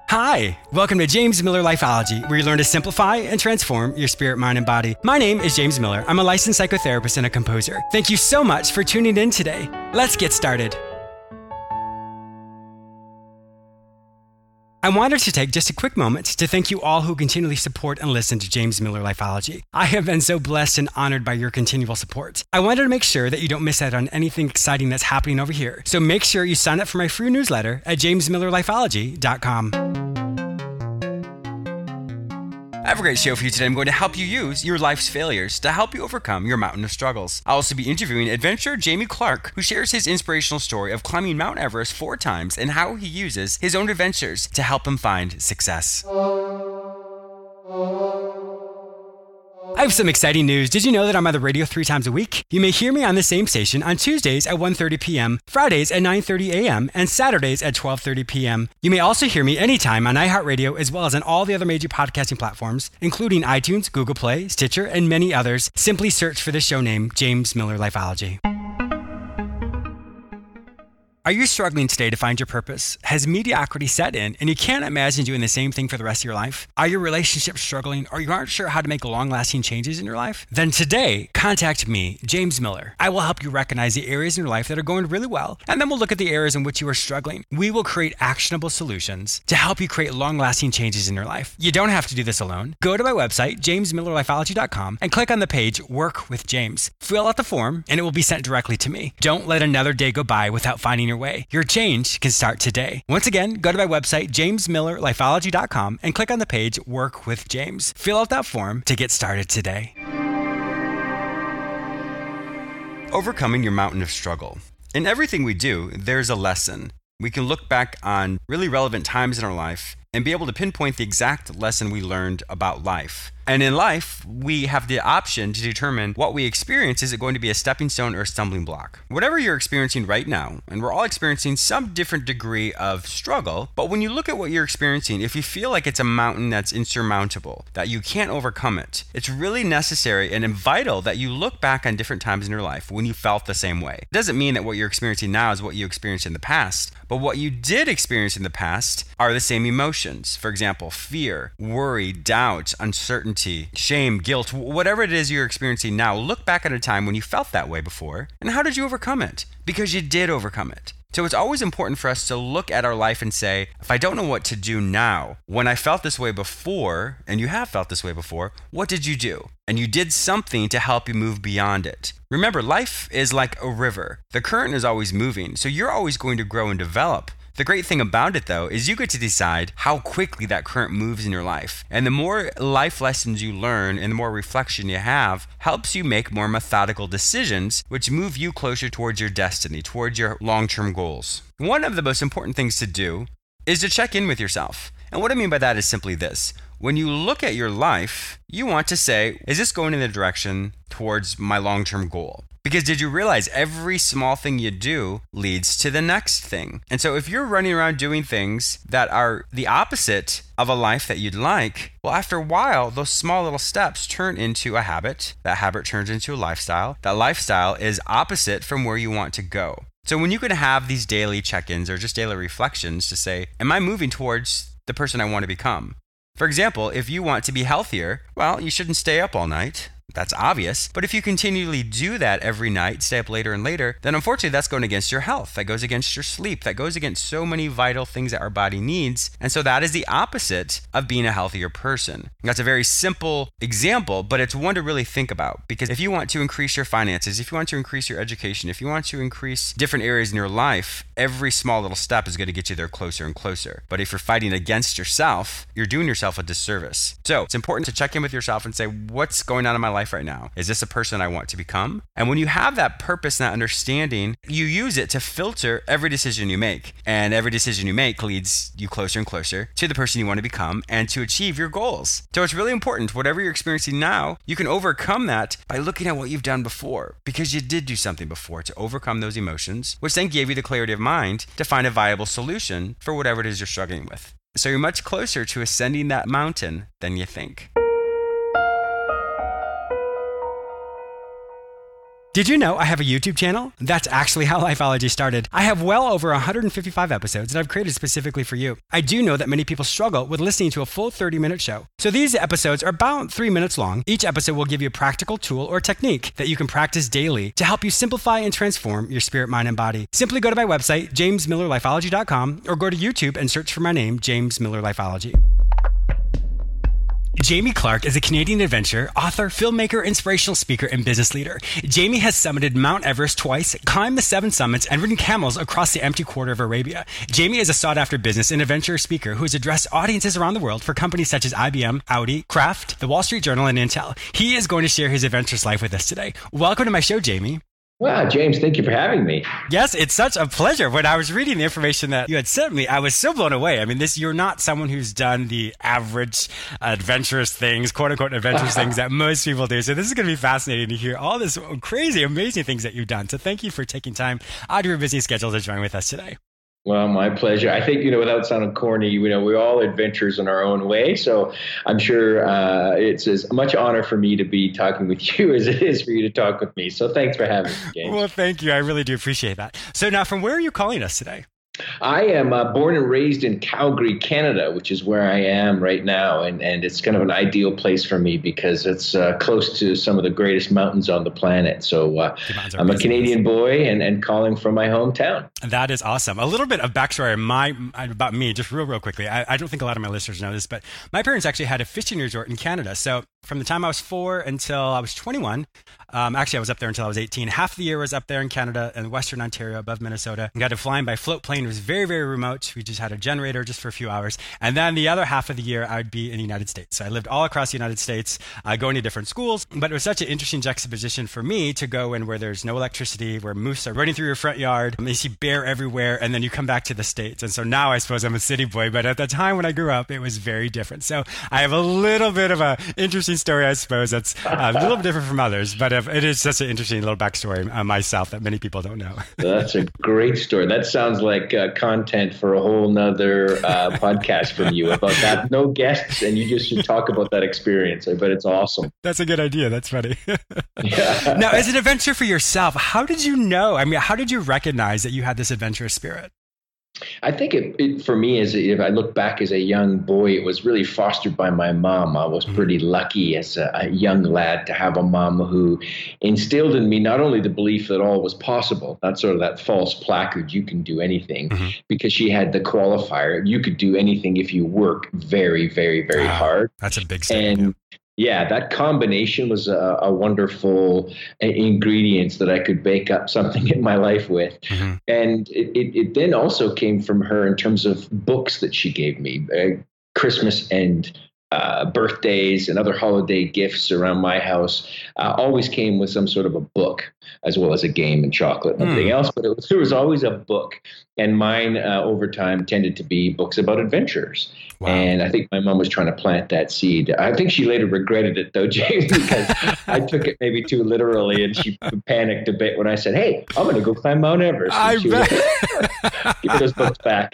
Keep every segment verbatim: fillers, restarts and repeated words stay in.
Hi, welcome to James Miller Lifeology, where you learn to simplify and transform your spirit, mind, and body. My name is James Miller. I'm a licensed psychotherapist and a composer. Thank you so much for tuning in today. Let's get started. I wanted to take just a quick moment to thank you all who continually support and listen to James Miller Lifeology. I have been so blessed and honored by your continual support. I wanted to make sure that you don't miss out on anything exciting that's happening over here. So make sure you sign up for my free newsletter at james miller lifeology dot com. I have a great show for you today. I'm going to help you use your life's failures to help you overcome your mountain of struggles. I'll also be interviewing adventurer Jamie Clark, who shares his inspirational story of climbing Mount Everest four times and how he uses his own adventures to help him find success. I have some exciting news. Did you know that I'm on the radio three times a week? You may hear me on the same station on Tuesdays at one thirty p.m., Fridays at nine thirty a.m., and Saturdays at twelve thirty p.m. You may also hear me anytime on iHeartRadio as well as on all the other major podcasting platforms, including iTunes, Google Play, Stitcher, and many others. Simply search for the show name, James Miller Lifeology. Are you struggling today to find your purpose? Has mediocrity set in and you can't imagine doing the same thing for the rest of your life? Are your relationships struggling or you aren't sure how to make long-lasting changes in your life? Then today, contact me, James Miller. I will help you recognize the areas in your life that are going really well, and then we'll look at the areas in which you are struggling. We will create actionable solutions to help you create long-lasting changes in your life. You don't have to do this alone. Go to my website, james miller lifeology dot com, and click on the page Work with James. Fill out the form, and it will be sent directly to me. Don't let another day go by without finding your way. Your change can start today. Once again, go to my website, james miller lifeology dot com, and click on the page Work with James. Fill out that form to get started today. Overcoming your mountain of struggle. In everything we do, there's a lesson. We can look back on really relevant times in our life and be able to pinpoint the exact lesson we learned about life. And in life, we have the option to determine what we experience. Is it going to be a stepping stone or a stumbling block? Whatever you're experiencing right now, and we're all experiencing some different degree of struggle, but when you look at what you're experiencing, if you feel like it's a mountain that's insurmountable, that you can't overcome it, it's really necessary and vital that you look back on different times in your life when you felt the same way. It doesn't mean that what you're experiencing now is what you experienced in the past, but what you did experience in the past are the same emotions. For example, fear, worry, doubt, uncertainty, shame, guilt, whatever it is you're experiencing now, look back at a time when you felt that way before, and how did you overcome it? Because you did overcome it. So it's always important for us to look at our life and say, if I don't know what to do now, when I felt this way before, and you have felt this way before, what did you do? And you did something to help you move beyond it. Remember, life is like a river. The current is always moving, so you're always going to grow and develop. The great thing about it, though, is you get to decide how quickly that current moves in your life. And the more life lessons you learn and the more reflection you have helps you make more methodical decisions, which move you closer towards your destiny, towards your long-term goals. One of the most important things to do is to check in with yourself. And what I mean by that is simply this. When you look at your life, you want to say, is this going in the direction towards my long-term goal? Because did you realize every small thing you do leads to the next thing? And so if you're running around doing things that are the opposite of a life that you'd like, well, after a while, those small little steps turn into a habit. That habit turns into a lifestyle. That lifestyle is opposite from where you want to go. So when you can have these daily check-ins or just daily reflections to say, am I moving towards the person I want to become? For example, if you want to be healthier, well, you shouldn't stay up all night. That's obvious. But if you continually do that every night, stay up later and later, then unfortunately that's going against your health. That goes against your sleep. That goes against so many vital things that our body needs. And so that is the opposite of being a healthier person. And that's a very simple example, but it's one to really think about. Because if you want to increase your finances, if you want to increase your education, if you want to increase different areas in your life, every small little step is going to get you there closer and closer. But if you're fighting against yourself, you're doing yourself a disservice. So it's important to check in with yourself and say, what's going on in my life right now? Is this a person I want to become? And when you have that purpose and that understanding, you use it to filter every decision you make. And every decision you make leads you closer and closer to the person you want to become and to achieve your goals. So it's really important, whatever you're experiencing now, you can overcome that by looking at what you've done before, because you did do something before to overcome those emotions, which then gave you the clarity of mind to find a viable solution for whatever it is you're struggling with. So you're much closer to ascending that mountain than you think. Did you know I have a YouTube channel? That's actually how Lifeology started. I have well over one hundred fifty-five episodes that I've created specifically for you. I do know that many people struggle with listening to a full thirty minute show. So these episodes are about three minutes long. Each episode will give you a practical tool or technique that you can practice daily to help you simplify and transform your spirit, mind, and body. Simply go to my website, james miller lifeology dot com, or go to YouTube and search for my name, James Miller Lifeology. Jamie Clark is a Canadian adventurer, author, filmmaker, inspirational speaker, and business leader. Jamie has summited Mount Everest twice, climbed the seven summits, and ridden camels across the empty quarter of Arabia. Jamie is a sought-after business and adventure speaker who has addressed audiences around the world for companies such as I B M, Audi, Kraft, the Wall Street Journal, and Intel. He is going to share his adventurous life with us today. Welcome to my show, Jamie. Wow, James, thank you for having me. Yes, it's such a pleasure. When I was reading the information that you had sent me, I was so blown away. I mean, this you're not someone who's done the average adventurous things, quote unquote adventurous things that most people do. So this is going to be fascinating to hear all this crazy, amazing things that you've done. So thank you for taking time out of your busy schedule to join with us today. Well, my pleasure. I think, you know, without sounding corny, you know, we're all adventurers in our own way. So I'm sure uh, it's as much honor for me to be talking with you as it is for you to talk with me. So thanks for having me, James. Well, thank you. I really do appreciate that. So now, from where are you calling us today? I am uh, born and raised in Calgary, Canada, which is where I am right now. And, and it's kind of an ideal place for me because it's uh, close to some of the greatest mountains on the planet. So uh, I'm a Canadian boy and, and calling from my hometown. That is awesome. A little bit of backstory my, about me, just real, real quickly. I, I don't think a lot of my listeners know this, but my parents actually had a fishing resort in Canada. So from the time I was four until I was twenty-one, um, actually I was up there until I was eighteen. Half the year was up there in Canada and Western Ontario above Minnesota. I got to fly in by float plane. It was very, very remote. We just had a generator just for a few hours. And then the other half of the year, I'd be in the United States. So I lived all across the United States, uh, going to different schools. But it was such an interesting juxtaposition for me to go in where there's no electricity, where moose are running through your front yard, and you see bear everywhere, and then you come back to the States. And so now I suppose I'm a city boy. But at the time when I grew up, it was very different. So I have a little bit of an interesting story, I suppose, that's uh, a little bit different from others. But it is such an interesting little backstory uh, myself that many people don't know. That's a great story. That sounds like uh, content for a whole nother uh, podcast from you about that. No guests, and you just should talk about that experience. I bet it's awesome. That's a good idea. That's funny. Yeah. Now, as an adventure for yourself, how did you know? I mean, how did you recognize that you had this adventurous spirit? I think it, it for me, as if I look back as a young boy, it was really fostered by my mom. I was pretty lucky as a, a young lad to have a mom who instilled in me not only the belief that all was possible, not sort of that false placard, you can do anything, mm-hmm. because she had the qualifier, you could do anything if you work very, very, very wow. hard. That's a big statement. And yeah, that combination was a, a wonderful ingredient that I could bake up something in my life with. Mm-hmm. And it, it, it then also came from her in terms of books that she gave me, uh, Christmas and uh, birthdays and other holiday gifts around my house uh, always came with some sort of a book, as well as a game and chocolate and everything mm. else. But it was, there was always a book. And mine uh, over time tended to be books about adventures. Wow. And I think my mom was trying to plant that seed. I think she later regretted it, though, James, because I took it maybe too literally, and she panicked a bit when I said, "Hey, I'm going to go climb Mount Everest." I bet. Like, give me those books back.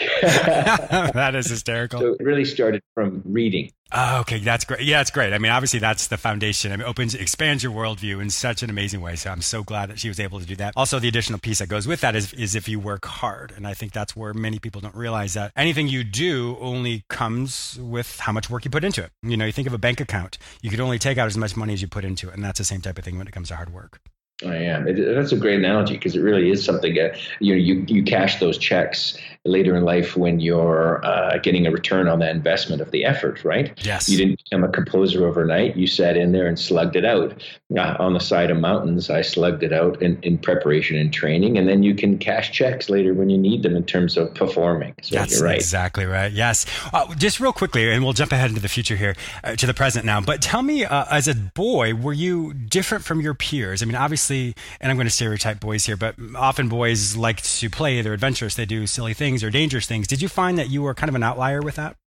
That is hysterical. So it really started from reading. Oh, okay, that's great. Yeah, it's great. I mean, obviously, that's the foundation. I mean, it opens, expands your worldview in such an amazing way. So I'm so glad that she was able to do that. Also, the additional piece that goes with that is, is if you work hard. And I think that's where many people don't realize that anything you do only comes with how much work you put into it. You know, you think of a bank account, you could only take out as much money as you put into it. And that's the same type of thing when it comes to hard work. I am. It, that's a great analogy because it really is something. Uh, you know, you you cash those checks later in life when you're uh, getting a return on that investment of the effort, right? Yes. You didn't become a composer overnight. You sat in there and slugged it out. Uh, on the side of mountains, I slugged it out in, in preparation and training, and then you can cash checks later when you need them in terms of performing. So that's you're right. Exactly right. Yes. Uh, just real quickly, and we'll jump ahead into the future here, uh, to the present now. But tell me, uh, as a boy, were you different from your peers? I mean, obviously. And I'm going to stereotype boys here, but often boys like to play. They're adventurous. They do silly things or dangerous things. Did you find that you were kind of an outlier with that?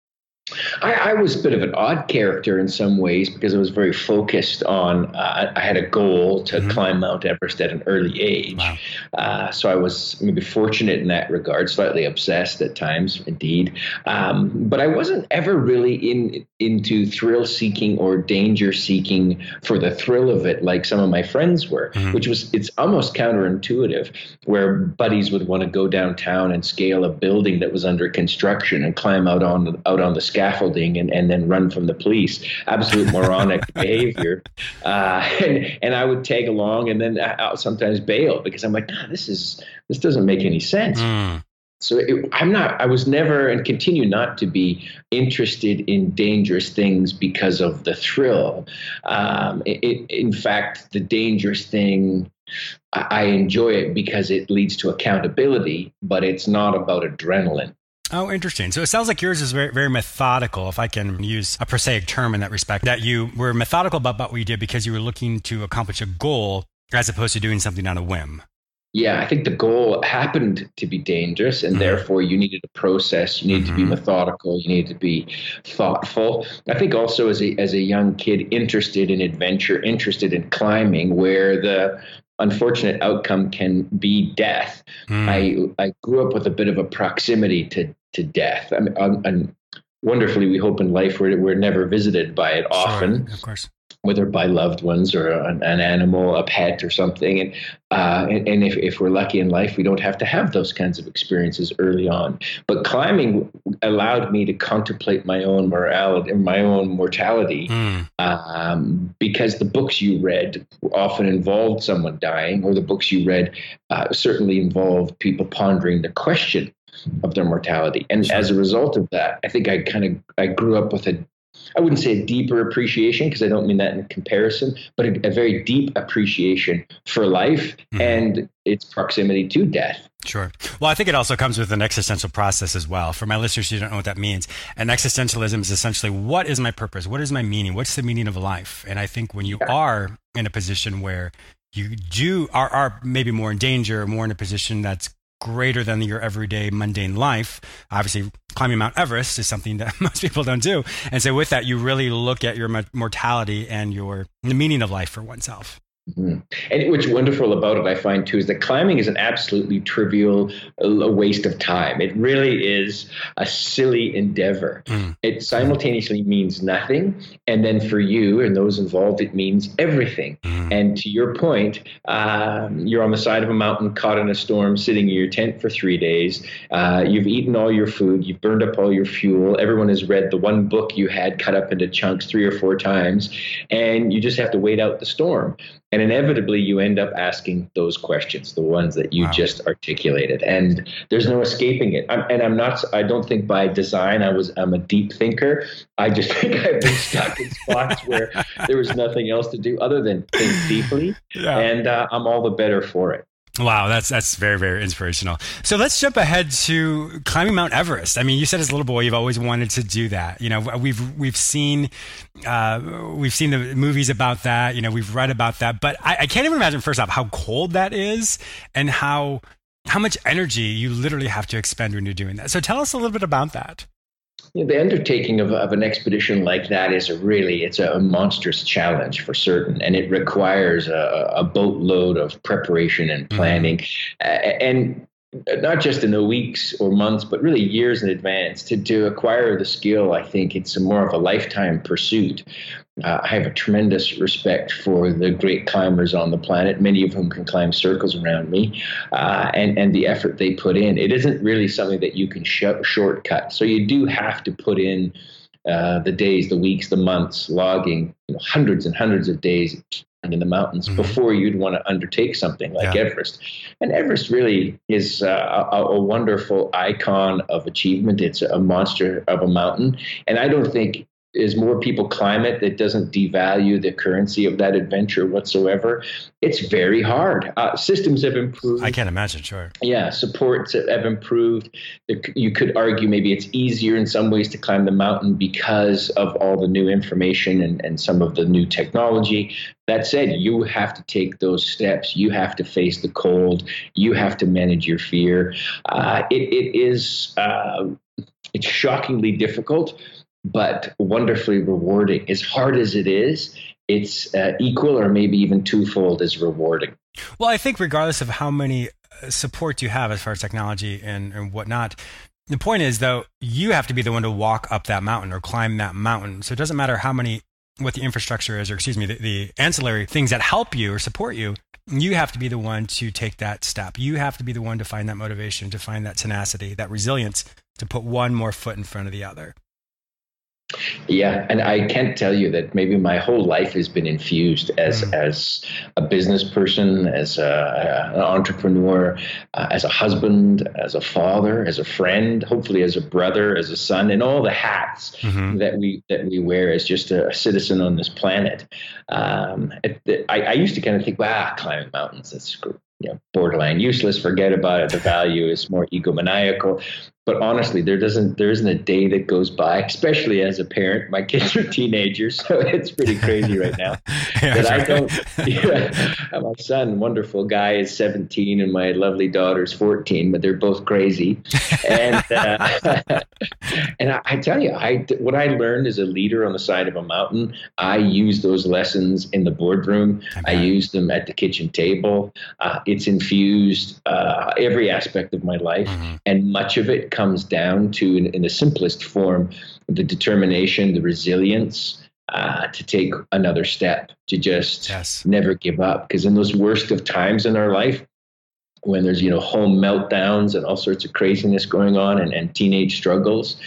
I, I was a bit of an odd character in some ways because I was very focused on, uh, I had a goal to mm-hmm. climb Mount Everest at an early age. Wow. Uh, so I was maybe fortunate in that regard, slightly obsessed at times, indeed. Um, but I wasn't ever really in into thrill seeking or danger seeking for the thrill of it like some of my friends were, mm-hmm. which was, it's almost counterintuitive, where buddies would want to go downtown and scale a building that was under construction and climb out on the, out on the scaffolding and, and then run from the police. Absolute moronic behavior. Uh, and, and I would tag along and then I'll sometimes bail because I'm like, nah, this is, this doesn't make any sense. Mm. So it, I'm not, I was never and continue not to be interested in dangerous things because of the thrill. Um, it, it, in fact, the dangerous thing, I, I enjoy it because it leads to accountability, but it's not about adrenaline. Oh, interesting. So it sounds like yours is very, very methodical, if I can use a prosaic term in that respect, that you were methodical about what you did because you were looking to accomplish a goal as opposed to doing something on a whim. Yeah, I think the goal happened to be dangerous, and mm-hmm. therefore you needed a process. You needed mm-hmm. to be methodical. You needed to be thoughtful. I think also as a as a young kid, interested in adventure, interested in climbing, where the unfortunate outcome can be death. Mm. I I grew up with a bit of a proximity to to death. I mean, and wonderfully, we hope in life we're we're never visited by it often. Sure, of course. Whether by loved ones or an, an animal, a pet or something. And uh, and, and if, if we're lucky in life, we don't have to have those kinds of experiences early on. But climbing allowed me to contemplate my own morality and my own mortality mm. um, because the books you read often involved someone dying, or the books you read uh, certainly involved people pondering the question of their mortality. And sure. as a result of that, I think I kind of I grew up with a I wouldn't say a deeper appreciation, because I don't mean that in comparison, but a, a very deep appreciation for life mm-hmm. and its proximity to death. Sure. Well, I think it also comes with an existential process as well. For my listeners who don't know what that means, an existentialism is essentially, what is my purpose? What is my meaning? What's the meaning of life? And I think when you yeah. are in a position where you do are, are maybe more in danger, more in a position that's greater than your everyday mundane life. Obviously, climbing Mount Everest is something that most people don't do. And so with that, you really look at your mortality and your the meaning of life for oneself. Mm-hmm. And what's wonderful about it, I find, too, is that climbing is an absolutely trivial a waste of time. It really is a silly endeavor. Mm. It simultaneously means nothing. And then for you and those involved, it means everything. Mm. And to your point, um, you're on the side of a mountain, caught in a storm, sitting in your tent for three days. Uh, you've eaten all your food. You've burned up all your fuel. Everyone has read the one book you had cut up into chunks three or four times. And you just have to wait out the storm. And inevitably, you end up asking those questions, the ones that you wow. just articulated, and there's no escaping it. I'm, and I'm not. I don't think by design I was. I'm a deep thinker. I just think I've been stuck in spots where there was nothing else to do other than think deeply, yeah. and uh, I'm all the better for it. Wow, that's that's very, very inspirational. So let's jump ahead to climbing Mount Everest. I mean, you said as a little boy you've always wanted to do that. You know, we've we've seen uh, we've seen the movies about that. You know, we've read about that. But I, I can't even imagine, first off, how cold that is and how how much energy you literally have to expend when you're doing that. So tell us a little bit about that. You know, the undertaking of, of an expedition like that is a really, it's a monstrous challenge for certain. And it requires a, a boatload of preparation and planning. Mm-hmm. Uh, and not just in the weeks or months, but really years in advance. To, to acquire the skill, I think it's a more of a lifetime pursuit. Uh, I have a tremendous respect for the great climbers on the planet, many of whom can climb circles around me, uh, and, and the effort they put in. It isn't really something that you can sh- shortcut. So you do have to put in uh, the days, the weeks, the months, logging, you know, hundreds and hundreds of days in the mountains mm-hmm. before you'd want to undertake something like yeah. Everest. And Everest really is uh, a, a wonderful icon of achievement. It's a monster of a mountain. And I don't think as more people climb it, that doesn't devalue the currency of that adventure whatsoever. It's very hard. Uh, systems have improved. I can't imagine, sure. Yeah, supports have improved. You could argue maybe it's easier in some ways to climb the mountain because of all the new information and, and some of the new technology. That said, you have to take those steps. You have to face the cold. You have to manage your fear. Uh, it, it is uh, it's shockingly difficult. but wonderfully rewarding. As hard as it is, it's uh, equal or maybe even twofold as rewarding. Well, I think regardless of how many support you have as far as technology and, and whatnot, the point is, though, you have to be the one to walk up that mountain or climb that mountain. So it doesn't matter how many, what the infrastructure is, or excuse me, the, the ancillary things that help you or support you. You have to be the one to take that step. You have to be the one to find that motivation, to find that tenacity, that resilience, to put one more foot in front of the other. Yeah, and I can't tell you that maybe my whole life has been infused as mm. as a business person, as a, an entrepreneur, uh, as a husband, as a father, as a friend, hopefully as a brother, as a son, and all the hats mm-hmm. that we that we wear as just a, a citizen on this planet. Um, it, I, I used to kind of think, wow, climbing mountains, that's you know, borderline useless. Forget about it. The value is more egomaniacal. But honestly, there doesn't there isn't a day that goes by, especially as a parent. My kids are teenagers, so it's pretty crazy right now. yeah, that I don't. Yeah, my son, wonderful guy, is seventeen, and my lovely daughter's fourteen, but they're both crazy. And uh, and I, I tell you, I what I learned as a leader on the side of a mountain, I use those lessons in the boardroom. Okay. I use them at the kitchen table. Uh, it's infused uh, every aspect of my life, mm-hmm. and much of it comes down to, in, in the simplest form, the determination, the resilience uh, to take another step, to just yes. never give up. Because in those worst of times in our life, when there's, you know, home meltdowns and all sorts of craziness going on, and, and teenage struggles,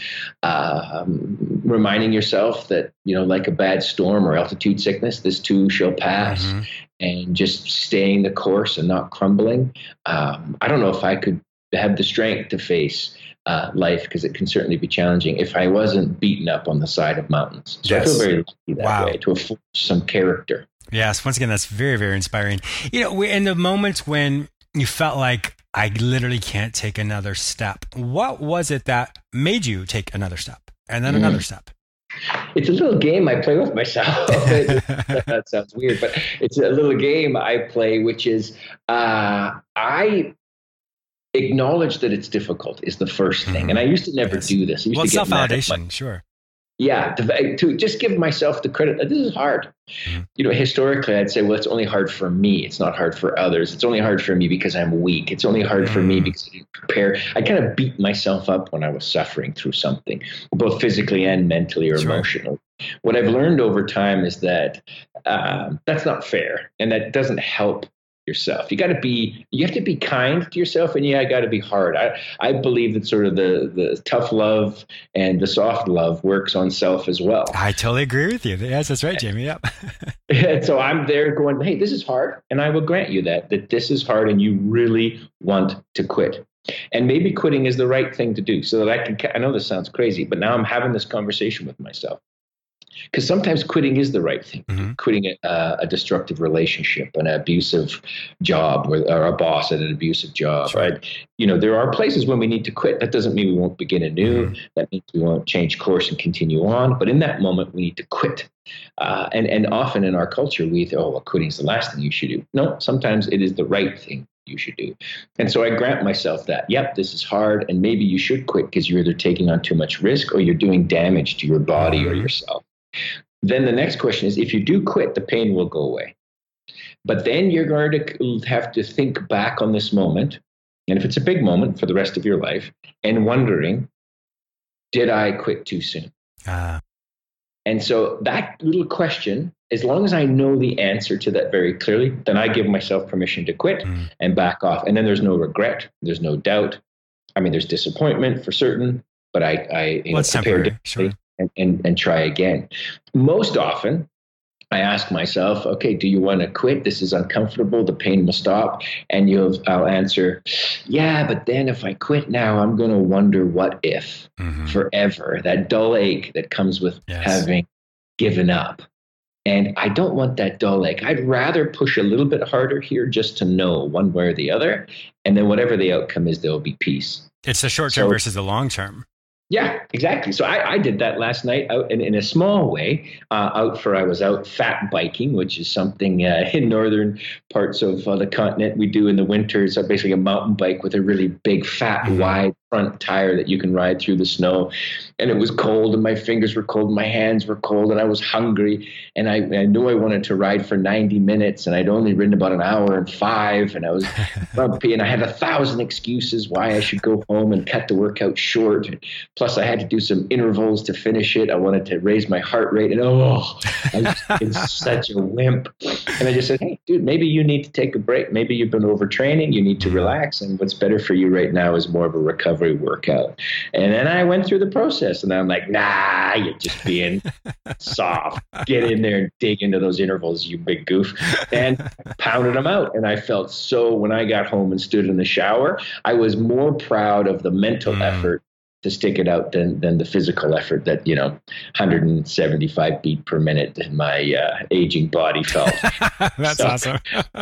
uh, um, reminding yourself that, you know, like a bad storm or altitude sickness, this too shall pass, mm-hmm. and just staying the course and not crumbling. Um, I don't know if I could have the strength to face Uh, life, because it can certainly be challenging, if I wasn't beaten up on the side of mountains. So yes. I feel very lucky that wow. way, to afford some character. Yes, once again, that's very, very inspiring. You know, in the moments when you felt like, I literally can't take another step, what was it that made you take another step and then mm. another step? It's a little game I play with myself. That sounds weird, but it's a little game I play, which is uh, I acknowledge that it's difficult is the first thing. Mm-hmm. And I used to never yes. do this. I used well, to get self-validation, sure. Yeah, to, to just give myself the credit that this is hard. Mm-hmm. You know, historically, I'd say, well, it's only hard for me. It's not hard for others. It's only hard for me because I'm weak. It's only hard mm-hmm. for me because I didn't prepare. I kind of beat myself up when I was suffering through something, both physically and mentally or sure. emotionally. What I've learned over time is that uh, that's not fair, and that doesn't help yourself. You got to be, you have to be kind to yourself, and yeah, I got to be hard. I, I believe that sort of the, the tough love and the soft love works on self as well. I totally agree with you. Yes, that's right, Jamie. Yep. And so I'm there going, hey, this is hard. And I will grant you that, that this is hard and you really want to quit. And maybe quitting is the right thing to do, so that I can, I know this sounds crazy, but now I'm having this conversation with myself. Because sometimes quitting is the right thing. Mm-hmm. Quitting a, a destructive relationship, an abusive job, or, or a boss at an abusive job, sure. right? You know, there are places when we need to quit. That doesn't mean we won't begin anew. Mm-hmm. That means we won't change course and continue on. But in that moment, we need to quit. Uh, and, and often in our culture, we think, oh, well, quitting is the last thing you should do. No, sometimes it is the right thing you should do. And so I grant myself that, yep, this is hard, and maybe you should quit because you're either taking on too much risk or you're doing damage to your body mm-hmm. or yourself. Then the next question is, if you do quit, the pain will go away. But then you're going to have to think back on this moment, and if it's a big moment for the rest of your life, and wondering, did I quit too soon? Uh. And so that little question, as long as I know the answer to that very clearly, then I give myself permission to quit mm. and back off. And then there's no regret. There's no doubt. I mean, there's disappointment for certain, but I, I you well, know, prepare differently. Sure. And, and, and try again. Most often, I ask myself, okay, do you want to quit? This is uncomfortable. The pain will stop. And you'll, I'll answer, yeah, but then if I quit now, I'm going to wonder what if mm-hmm. forever. That dull ache that comes with yes. having given up. And I don't want that dull ache. I'd rather push a little bit harder here just to know one way or the other. And then whatever the outcome is, there will be peace. It's the short term so, versus the long term. Yeah, exactly. So I, I did that last night out in, in a small way. Uh, out for I was out fat biking, which is something uh, in northern parts of uh, the continent we do in the winters. Uh, basically, a mountain bike with a really big, fat, mm-hmm. wide front tire that you can ride through the snow. And it was cold, and my fingers were cold, and my hands were cold, and I was hungry, and I, I knew I wanted to ride for ninety minutes, and I'd only ridden about an hour and five, and I was grumpy, and I had a thousand excuses why I should go home and cut the workout short. Plus, I had to do some intervals to finish it. I wanted to raise my heart rate, and oh, I was in such a wimp. And I just said, hey, dude, maybe you need to take a break. Maybe you've been overtraining. You need to relax, and what's better for you right now is more of a recovery workout. And then I went through the process, and I'm like, nah, you're just being soft. Get in there and dig into those intervals, you big goof. And I pounded them out. And I felt so, when I got home and stood in the shower, I was more proud of the mental mm. effort to stick it out than than the physical effort that, you know, one hundred seventy-five beat per minute in my uh, aging body felt. That's so. Awesome.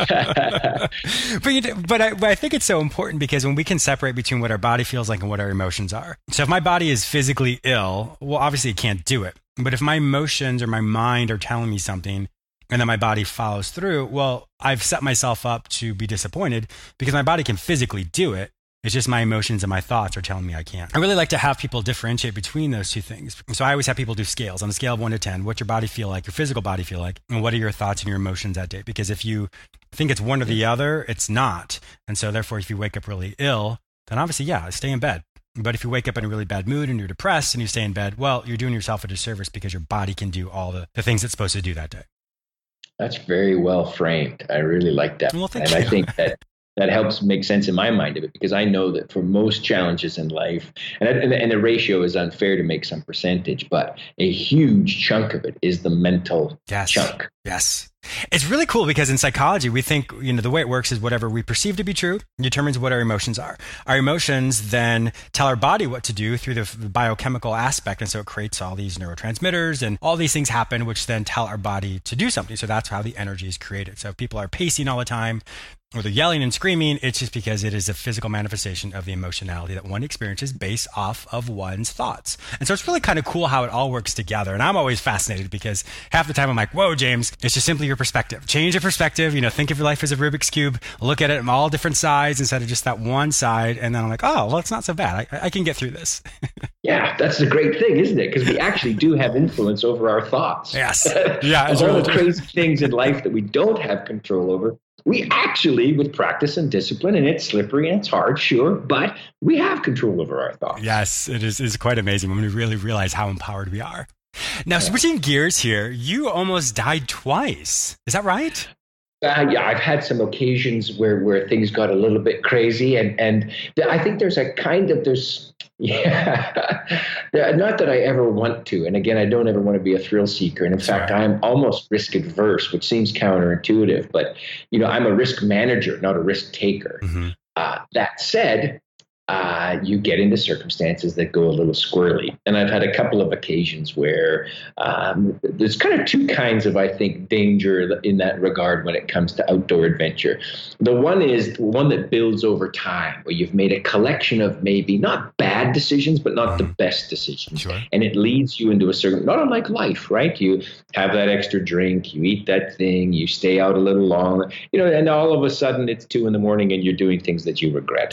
but you, but I, but I think it's so important because when we can separate between what our body feels like and what our emotions are. So if my body is physically ill, well, obviously it can't do it. But if my emotions or my mind are telling me something and then my body follows through, well, I've set myself up to be disappointed because my body can physically do it. It's just my emotions and my thoughts are telling me I can't. I really like to have people differentiate between those two things. So I always have people do scales on a scale of one to ten. What's your body feel like, your physical body feel like, and what are your thoughts and your emotions that day? Because if you think it's one or the other, it's not. And so therefore, if you wake up really ill, then obviously, yeah, stay in bed. But if you wake up in a really bad mood and you're depressed and you stay in bed, well, you're doing yourself a disservice because your body can do all the, the things it's supposed to do that day. That's very well framed. I really like that. Well, thank and you. I think that that helps make sense in my mind of it, because I know that for most challenges in life, and, and, and the ratio is unfair to make some percentage, but a huge chunk of it is the mental yes. chunk. Yes. It's really cool because in psychology, we think, you know, the way it works is whatever we perceive to be true determines what our emotions are. Our emotions then tell our body what to do through the biochemical aspect. And so it creates all these neurotransmitters and all these things happen, which then tell our body to do something. So that's how the energy is created. So if people are pacing all the time, or they're yelling and screaming, it's just because it is a physical manifestation of the emotionality that one experiences based off of one's thoughts. And so it's really kind of cool how it all works together. And I'm always fascinated because half the time I'm like, whoa, James, it's just simply your perspective. Change your perspective. You know, think of your life as a Rubik's Cube. Look at it from all different sides instead of just that one side. And then I'm like, oh, well, it's not so bad. I, I can get through this. Yeah, that's the great thing, isn't it? Because we actually do have influence over our thoughts. Yes. Yeah. All really the crazy things in life that we don't have control over, we actually, with practice and discipline, and it's slippery and it's hard, sure, but we have control over our thoughts. Yes, it is, it's quite amazing when we really realize how empowered we are. Now, yeah. Switching gears here, you almost died twice. Is that right? Uh, yeah, I've had some occasions where, where things got a little bit crazy, and and th- I think there's a kind of there's yeah, not that I ever want to, and again, I don't ever want to be a thrill seeker, and in Sorry. fact, I'm almost risk adverse, which seems counterintuitive, but you know, I'm a risk manager, not a risk taker. Mm-hmm. Uh, that said, uh, you get into circumstances that go a little squirrely. And I've had a couple of occasions where um, there's kind of two kinds of, I think, danger in that regard when it comes to outdoor adventure. The one is the one that builds over time, where you've made a collection of maybe not bad decisions, but not the best decisions. Sure. And it leads you into a certain, not unlike life, right? You have that extra drink, you eat that thing, you stay out a little longer, you know, and all of a sudden it's two in the morning and you're doing things that you regret.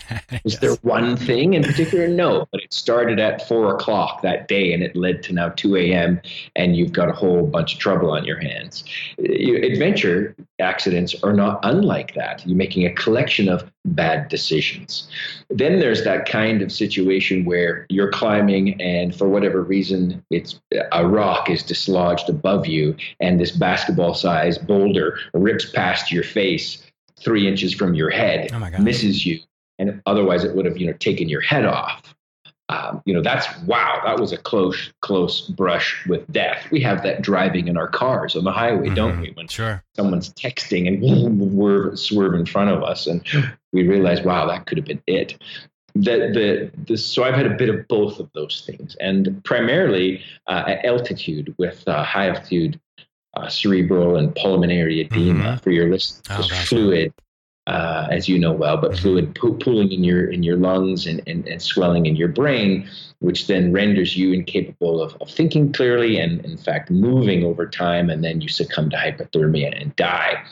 Is there one thing in particular? No, but it started at four o'clock that day and it led to now two a.m. and you've got a whole bunch of trouble on your hands. Adventure accidents are not unlike that. You're making a collection of bad decisions. Then there's that kind of situation where you're climbing and for whatever reason, it's a rock is dislodged above you and this basketball-sized boulder rips past your face three inches from your head, oh my God. misses you. And otherwise it would have, you know, taken your head off. Um, you know, that's, wow, that was a close, close brush with death. We have that driving in our cars on the highway, mm-hmm. don't we? When sure. someone's texting and we're swerve in front of us and we realize, wow, that could have been it. The, the, the, so I've had a bit of both of those things, and primarily uh, at altitude with uh, high altitude uh, cerebral and pulmonary edema. Mm-hmm. For your list, oh, fluid. uh, as you know well, but fluid po- pooling in your in your lungs and, and, and swelling in your brain, which then renders you incapable of, of thinking clearly and, in fact, moving over time. And then you succumb to hypothermia and die.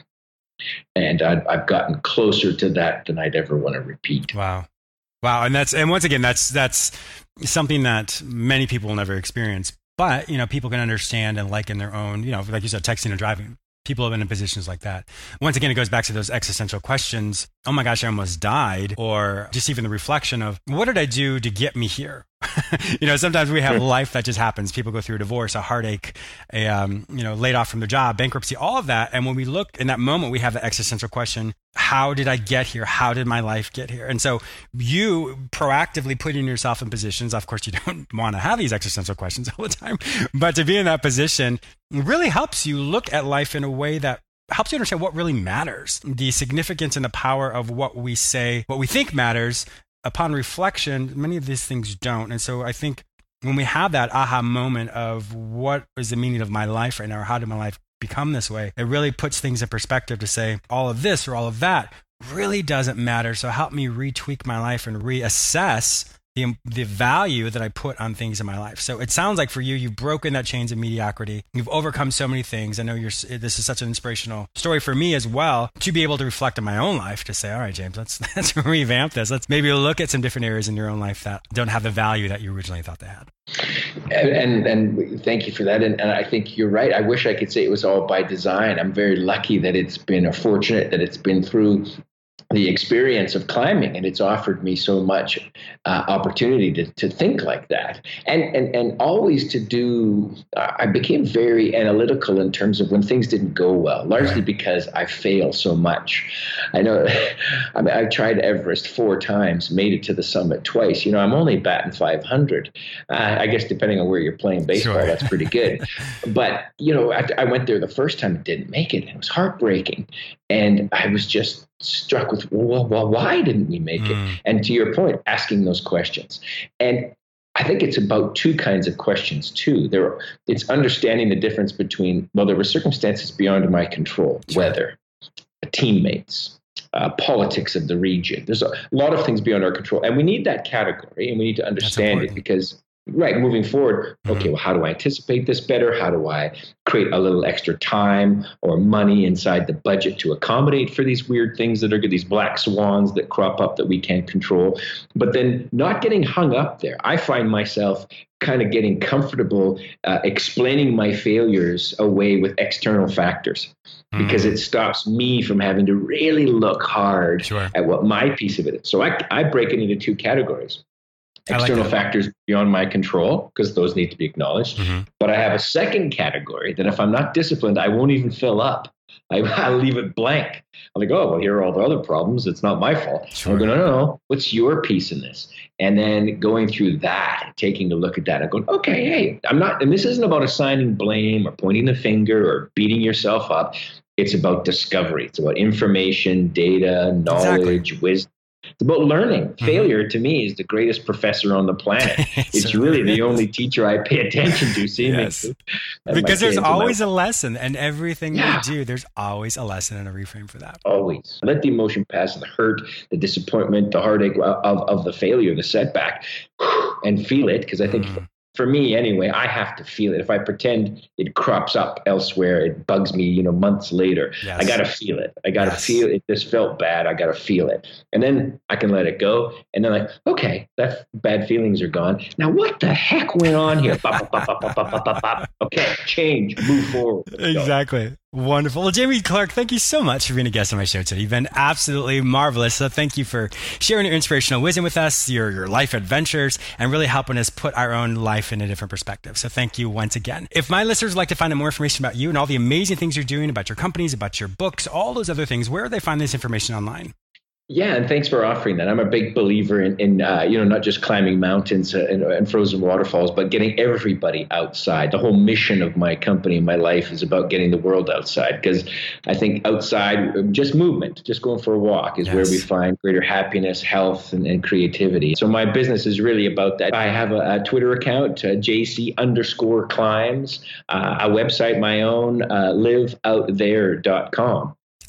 And I've, I've gotten closer to that than I'd ever want to repeat. Wow. Wow. And that's, and once again, that's, that's something that many people will never experience, but, you know, people can understand and like in their own, you know, like you said, texting and driving. People have been in positions like that. Once again, it goes back to those existential questions. Oh my gosh, I almost died. Or just even the reflection of, what did I do to get me here? You know, sometimes we have life that just happens. People go through a divorce, a heartache, a, um, you know, laid off from their job, bankruptcy, all of that. And when we look in that moment, we have the existential question, how did I get here? How did my life get here? And so you proactively putting yourself in positions, of course, you don't want to have these existential questions all the time, but to be in that position really helps you look at life in a way that helps you understand what really matters, the significance and the power of what we say, what we think matters. Upon reflection, many of these things don't. And so I think when we have that aha moment of what is the meaning of my life right now, or how did my life become this way, it really puts things in perspective to say all of this or all of that really doesn't matter. So help me retweak my life and reassess the the value that I put on things in my life. So it sounds like for you, you've broken that chains of mediocrity. You've overcome so many things. I know you're. This is such an inspirational story for me as well, to be able to reflect on my own life, to say, all right, James, let's let's revamp this. Let's maybe look at some different areas in your own life that don't have the value that you originally thought they had. And, and and thank you for that. And, and I think you're right. I wish I could say it was all by design. I'm very lucky that it's been, or fortunate that it's been through the experience of climbing, and it's offered me so much uh, opportunity to to think like that, and and and always to do. Uh, I became very analytical in terms of when things didn't go well, largely right. because I fail so much. I know. I mean, I've tried Everest four times, made it to the summit twice. You know, I'm only batting five hundred. Uh, I guess depending on where you're playing baseball, sure. that's pretty good. But you know, I, I went there the first time and didn't make it. It was heartbreaking, and I was just struck with, well, well, why didn't we make mm. it? And to your point, asking those questions. And I think it's about two kinds of questions too. There, it's understanding the difference between, well, there were circumstances beyond my control, sure. weather, teammates, uh, politics of the region. There's a lot of things beyond our control. And we need that category, and we need to understand it because right, moving forward, okay, well, how do I anticipate this better? How do I create a little extra time or money inside the budget to accommodate for these weird things that are good, these black swans that crop up that we can't control? But then not getting hung up there. I find myself kind of getting comfortable uh, explaining my failures away with external factors, because it stops me from having to really look hard sure. at what my piece of it is. So I, I break it into two categories. External like factors beyond my control, because those need to be acknowledged. Mm-hmm. But I have a second category that if I'm not disciplined, I won't even fill up. I, I'll leave it blank. I'm like, oh, well, here are all the other problems. It's not my fault. Sure. I go, no, no, no. What's your piece in this? And then going through that, taking a look at that and going, okay, hey, I'm not, and this isn't about assigning blame or pointing the finger or beating yourself up. It's about discovery. It's about information, data, knowledge, exactly. wisdom. It's about learning. Mm-hmm. Failure to me is the greatest professor on the planet. It's really the only teacher I pay attention to. See, yes. Because there's always my... a lesson, and everything yeah. we do, there's always a lesson and a reframe for that. Always. Let the emotion pass, the hurt, the disappointment, the heartache of, of the failure, the setback, and feel it. Because I think mm. for me anyway, I have to feel it. If I pretend it crops up elsewhere, it bugs me, you know, months later. Yes. I got to feel it. I got to yes. feel it. This felt bad. I got to feel it. And then I can let it go. And then like, okay, that bad feelings are gone. Now what the heck went on here? Bop, bop, bop, bop, bop, bop, bop. Okay, change, move forward. Let's exactly. Go. Wonderful. Well, Jamie Clark, thank you so much for being a guest on my show today. You've been absolutely marvelous. So thank you for sharing your inspirational wisdom with us, your, your life adventures, and really helping us put our own life in a different perspective. So thank you once again. If my listeners would like to find out more information about you and all the amazing things you're doing, about your companies, about your books, all those other things, where do they find this information online? Yeah, and thanks for offering that. I'm a big believer in, in uh, you know, not just climbing mountains and, and frozen waterfalls, but getting everybody outside. The whole mission of my company and my life is about getting the world outside, because I think outside, just movement, just going for a walk is yes. where we find greater happiness, health, and, and creativity. So my business is really about that. I have a, a Twitter account, uh, J C underscore climbs, uh, a website, my own, uh, live out there dot com.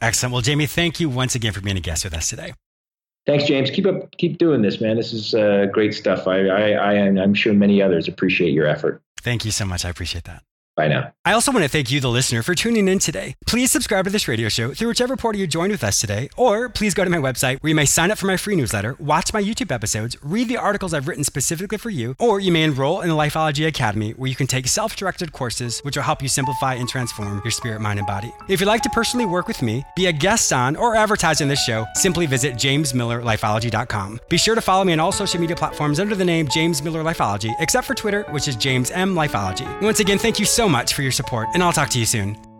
Excellent. Well, Jamie, thank you once again for being a guest with us today. Thanks, James. Keep up, keep doing this, man. This is uh, great stuff. I, I, I, and I'm sure many others appreciate your effort. Thank you so much. I appreciate that. Bye now. I also want to thank you, the listener, for tuning in today. Please subscribe to this radio show through whichever portal you joined with us today, or please go to my website where you may sign up for my free newsletter, watch my YouTube episodes, read the articles I've written specifically for you, or you may enroll in the Lifeology Academy where you can take self-directed courses which will help you simplify and transform your spirit, mind, and body. If you'd like to personally work with me, be a guest on, or advertise on this show, simply visit james miller lifeology dot com. Be sure to follow me on all social media platforms under the name James Miller Lifeology, except for Twitter, which is James M Lifeology. Once again, thank you so much for your support, and I'll talk to you soon.